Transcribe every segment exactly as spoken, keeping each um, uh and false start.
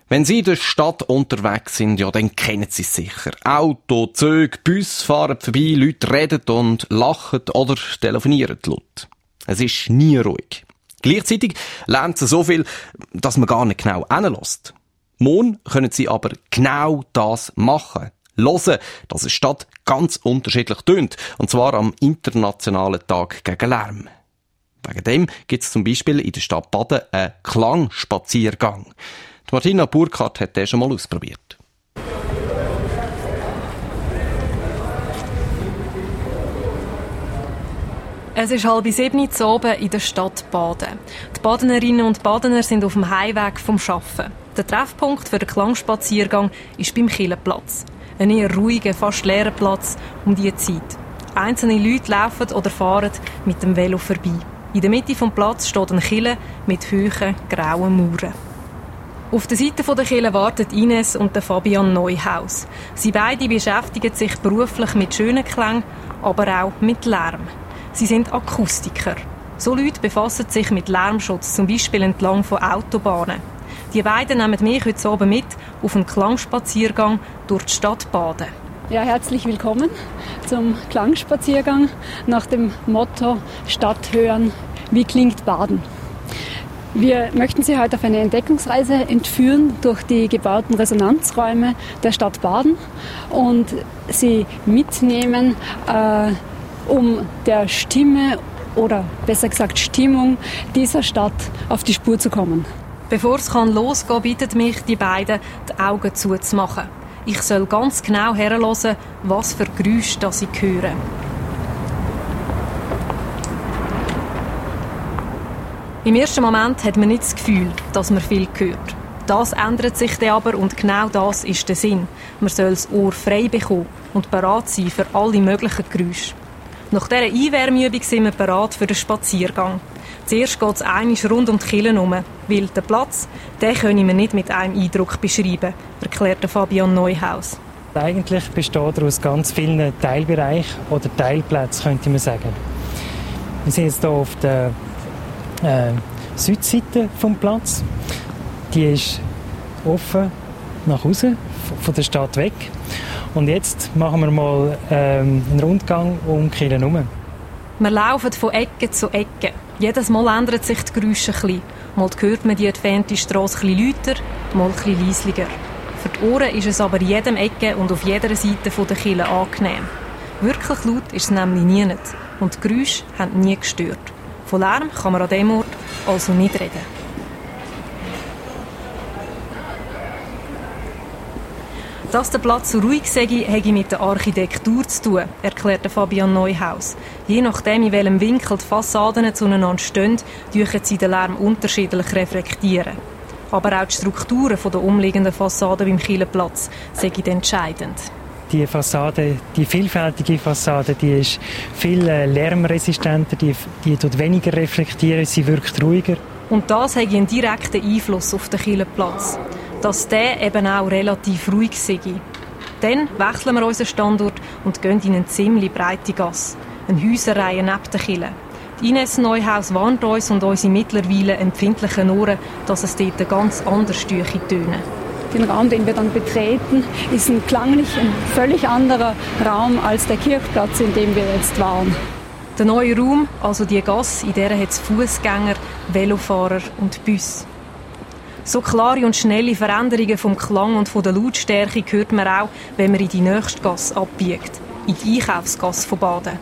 Wenn Sie in der Stadt unterwegs sind, ja, dann kennen Sie es sicher. Auto, Züge, Busse fahren vorbei, Leute reden und lachen oder telefonieren laut. Es ist nie ruhig. Gleichzeitig lernt Sie so viel, dass man gar nicht genau hinlässt. Morgen können Sie aber genau das machen. Hören, dass eine Stadt ganz unterschiedlich tönt. Und zwar am Internationalen Tag gegen Lärm. Wegen dem gibt es zum Beispiel in der Stadt Baden einen Klangspaziergang. Die Martina Burkhardt hat den schon mal ausprobiert. Es ist halb sieben Uhr oben in der Stadt Baden. Die Badenerinnen und Badener sind auf dem Heimweg vom Arbeiten. Der Treffpunkt für den Klangspaziergang ist beim Killenplatz. Ein eher ruhiger, fast leerer Platz um diese Zeit. Einzelne Leute laufen oder fahren mit dem Velo vorbei. In der Mitte des Platzes steht ein Kille mit hohen, grauen Mauern. Auf der Seite der Kille warten Ines und Fabian Neuhaus. Sie beide beschäftigen sich beruflich mit schönen Klängen, aber auch mit Lärm. Sie sind Akustiker. So Leute befassen sich mit Lärmschutz, zum Beispiel entlang von Autobahnen. Die beiden nehmen mich heute Abend mit auf einen Klangspaziergang durch die Stadt Baden. Ja, herzlich willkommen zum Klangspaziergang nach dem Motto Stadt hören, wie klingt Baden? Wir möchten Sie heute auf eine Entdeckungsreise entführen durch die gebauten Resonanzräume der Stadt Baden und Sie mitnehmen, äh, um der Stimme oder besser gesagt Stimmung dieser Stadt auf die Spur zu kommen. Bevor es losgehen kann, bittet mich die beiden, die Augen zuzumachen. Ich soll ganz genau herhören, was für Geräusche das ich höre. Im ersten Moment hat man nicht das Gefühl, dass man viel hört. Das ändert sich dann aber und genau das ist der Sinn. Man soll das Ohr frei bekommen und bereit sein für alle möglichen Geräusche. Nach dieser Einwärmübung sind wir bereit für den Spaziergang. Zuerst geht es einmal rund um die Kille herum, weil den Platz, den können wir nicht mit einem Eindruck beschreiben, erklärte Fabian Neuhaus. Eigentlich besteht er aus ganz vielen Teilbereichen oder Teilplätzen, könnte man sagen. Wir sind jetzt hier auf der äh, Südseite des Platzes. Die ist offen nach außen, von der Stadt weg. Und jetzt machen wir mal ähm, einen Rundgang um die Kille herum. Wir laufen von Ecke zu Ecke. Jedes Mal ändert sich die Geräusche ein bisschen. Mal hört man die entfernte Strasse ein bisschen lauter, mal ein bisschen leislicher. Für die Ohren ist es aber in jedem Ecke und auf jeder Seite der Kille angenehm. Wirklich laut ist es nämlich nie nicht. Und die Geräusche haben nie gestört. Von Lärm kann man an diesem Ort also nicht reden. Dass der Platz so ruhig sei, habe mit der Architektur zu tun, erklärte Fabian Neuhaus. Je nachdem, in welchem Winkel die Fassaden zueinander stehen, dürfen sie den Lärm unterschiedlich reflektieren. Aber auch die Strukturen der umliegenden Fassaden beim Killenplatz sind entscheidend. Die Fassade, die vielfältige Fassade, die ist viel lärmresistenter, die, die tut weniger reflektieren, sie wirkt ruhiger. Und das hat einen direkten Einfluss auf den Killenplatz. Dass der eben auch relativ ruhig sei. Dann wechseln wir unseren Standort und gehen in eine ziemlich breite Gasse, eine Häuserreihe neben der Kille. Die Ines Neuhaus warnt uns und unsere mittlerweile empfindlichen Ohren, dass es dort ganz anders tönen. Den Raum, den wir dann betreten, ist ein klanglich ein völlig anderer Raum als der Kirchplatz, in dem wir jetzt waren. Der neue Raum, also die Gasse, in der hat es Fußgänger, Velofahrer und Busse. So klare und schnelle Veränderungen vom Klang und von der Lautstärke hört man auch, wenn man in die nächste Gasse abbiegt, in die Einkaufsgasse von Baden.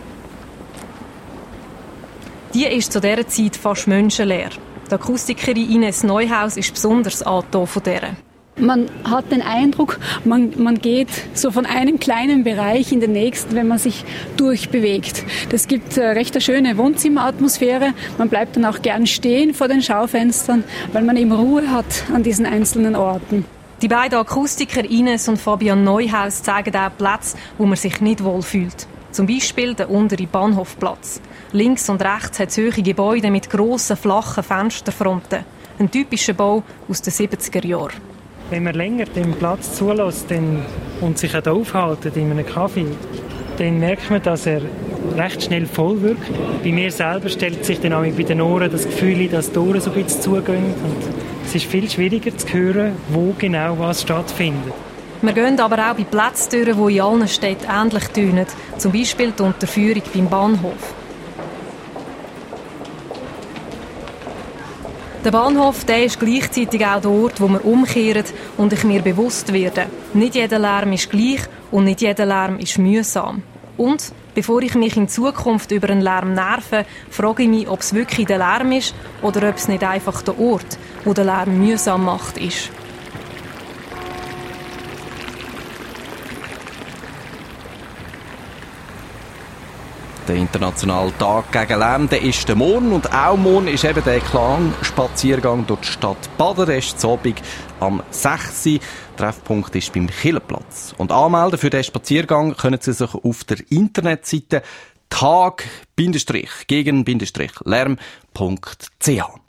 Die ist zu dieser Zeit fast menschenleer. Die Akustikerin Ines Neuhaus ist besonders angetan von dieser. Man hat den Eindruck, man, man geht so von einem kleinen Bereich in den nächsten, wenn man sich durchbewegt. Das gibt äh, recht eine schöne Wohnzimmeratmosphäre. Man bleibt dann auch gern stehen vor den Schaufenstern, weil man eben Ruhe hat an diesen einzelnen Orten. Die beiden Akustiker Ines und Fabian Neuhaus zeigen auch Plätze, wo man sich nicht wohl fühlt. Zum Beispiel der untere Bahnhofplatz. Links und rechts hat es hohe Gebäude mit grossen, flachen Fensterfronten. Ein typischer Bau aus den siebziger Jahren. Wenn man länger den Platz zulässt dann, und sich auch aufhält in einem Kaffee, dann merkt man, dass er recht schnell voll wirkt. Bei mir selber stellt sich dann auch bei den Ohren das Gefühl, dass die Ohren so ein bisschen zugehen. Und Es ist viel schwieriger zu hören, wo genau was stattfindet. Wir gehen aber auch bei Plätzen durch, die in allen Städten ähnlich tönen. Zum Beispiel die Unterführung beim Bahnhof. Der Bahnhof, der ist gleichzeitig auch der Ort, wo wir umkehren und ich mir bewusst werde. Nicht jeder Lärm ist gleich und nicht jeder Lärm ist mühsam. Und bevor ich mich in Zukunft über einen Lärm nerve, frage ich mich, ob es wirklich der Lärm ist oder ob es nicht einfach der Ort, wo der Lärm mühsam macht, ist. Der internationale Tag gegen Lärm, der ist der morgen. Und auch morgen ist eben der Klangspaziergang durch die Stadt Baden. Der ist zu Abend am sechs Uhr. Treffpunkt ist beim Killenplatz. Und anmelden für diesen Spaziergang können Sie sich auf der Internetseite tag gegen lärm punkt c h.